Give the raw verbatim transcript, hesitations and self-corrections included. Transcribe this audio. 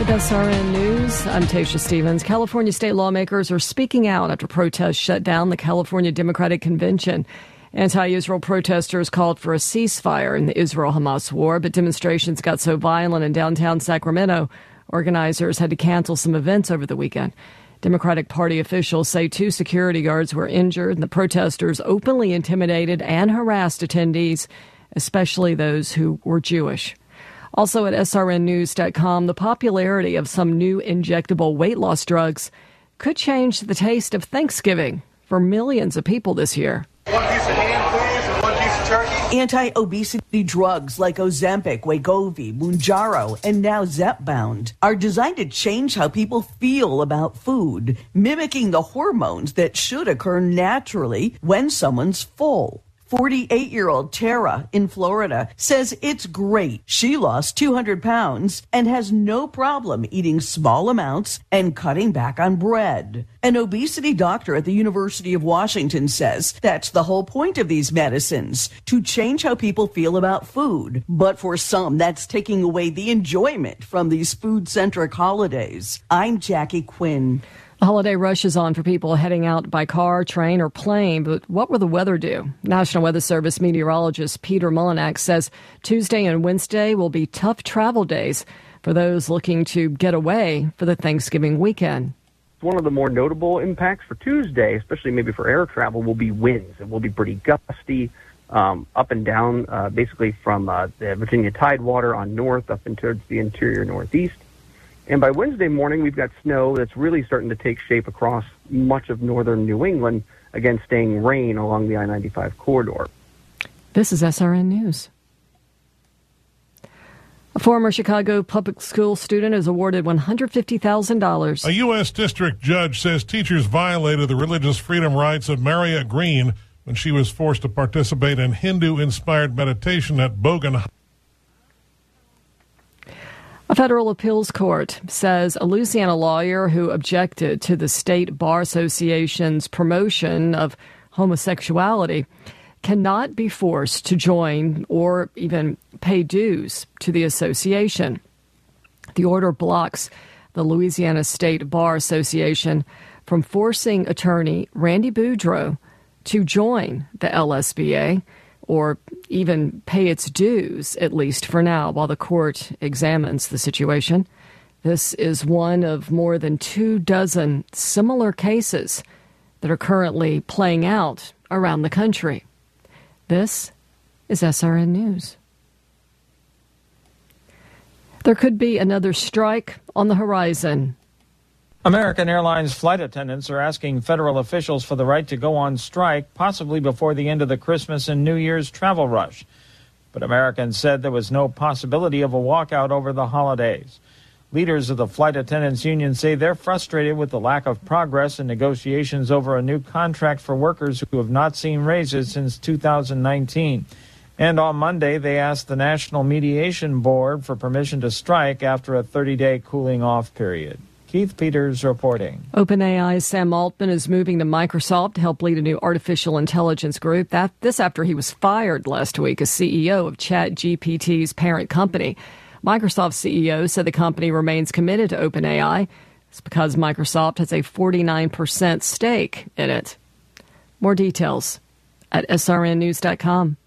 With S R N News, I'm Tasha Stevens. California state lawmakers are speaking out after protests shut down the California Democratic Convention. Anti-Israel protesters called for a ceasefire in the Israel-Hamas war, but demonstrations got so violent in downtown Sacramento, organizers had to cancel some events over the weekend. Democratic Party officials say two security guards were injured, and the protesters openly intimidated and harassed attendees, especially those who were Jewish. Also at S R N news dot com, the popularity of some new injectable weight loss drugs could change the taste of Thanksgiving for millions of people this year. One piece of ham, please, and one piece of turkey. Anti-obesity drugs like Ozempic, Wegovy, Mounjaro, and now Zepbound are designed to change how people feel about food, mimicking the hormones that should occur naturally when someone's full. forty-eight-year-old Tara in Florida says it's great. She lost two hundred pounds and has no problem eating small amounts and cutting back on bread. An obesity doctor at the University of Washington says that's the whole point of these medicines, to change how people feel about food. But for some, that's taking away the enjoyment from these food-centric holidays. I'm Jackie Quinn. The holiday rush is on for people heading out by car, train, or plane, but what will the weather do? National Weather Service meteorologist Peter Mullinax says Tuesday and Wednesday will be tough travel days for those looking to get away for the Thanksgiving weekend. One of the more notable impacts for Tuesday, especially maybe for air travel, will be winds. It will be pretty gusty, um, up and down, uh, basically from uh, the Virginia Tidewater on north up and towards the interior northeast. And by Wednesday morning, we've got snow that's really starting to take shape across much of northern New England, again staying rain along the I ninety-five corridor. This is S R N News. A former Chicago public school student is awarded one hundred fifty thousand dollars. A U S district judge says teachers violated the religious freedom rights of Maria Green when she was forced to participate in Hindu-inspired meditation at Bogan. A federal appeals court says a Louisiana lawyer who objected to the State Bar Association's promotion of homosexuality cannot be forced to join or even pay dues to the association. The order blocks the Louisiana State Bar Association from forcing attorney Randy Boudreaux to join the L S B A or even pay its dues, at least for now, while the court examines the situation. This is one of more than two dozen similar cases that are currently playing out around the country. This is S R N News. There could be another strike on the horizon. American Airlines flight attendants are asking federal officials for the right to go on strike, possibly before the end of the Christmas and New Year's travel rush. But Americans said there was no possibility of a walkout over the holidays. Leaders of the flight attendants union say they're frustrated with the lack of progress in negotiations over a new contract for workers who have not seen raises since two thousand nineteen. And on Monday, they asked the National Mediation Board for permission to strike after a thirty-day cooling-off period. Keith Peters reporting. OpenAI's Sam Altman is moving to Microsoft to help lead a new artificial intelligence group. That this after he was fired last week as C E O of ChatGPT's parent company. Microsoft's C E O said the company remains committed to OpenAI. It's because Microsoft has a forty-nine percent stake in it. More details at S R N news dot com.